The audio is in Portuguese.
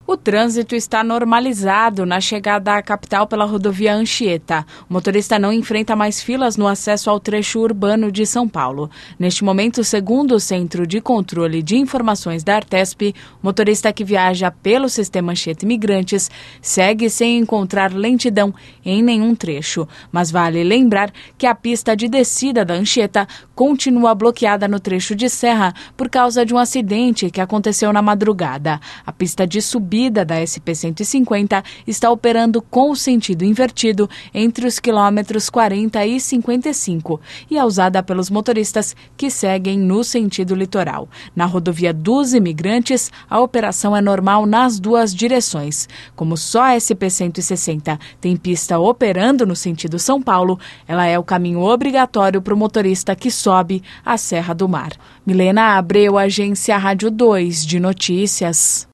O trânsito está normalizado na chegada à capital pela rodovia Anchieta. O motorista não enfrenta mais filas no acesso ao trecho urbano de São Paulo. Neste momento, segundo o Centro de Controle de Informações da Artesp, o motorista que viaja pelo sistema Anchieta Imigrantes segue sem encontrar lentidão em nenhum trecho. Mas vale lembrar que a pista de descida da Anchieta continua bloqueada no trecho de serra por causa de um acidente que aconteceu na madrugada. A pista de subida da SP-150 está operando com o sentido invertido entre os quilômetros 40 e 55 e é usada pelos motoristas que seguem no sentido litoral. Na rodovia dos Imigrantes, a operação é normal nas duas direções. Como só a SP-160 tem pista operando no sentido São Paulo, ela é o caminho obrigatório para o motorista que sobe a Serra do Mar. Milena Abreu, Agência Rádio 2 de Notícias.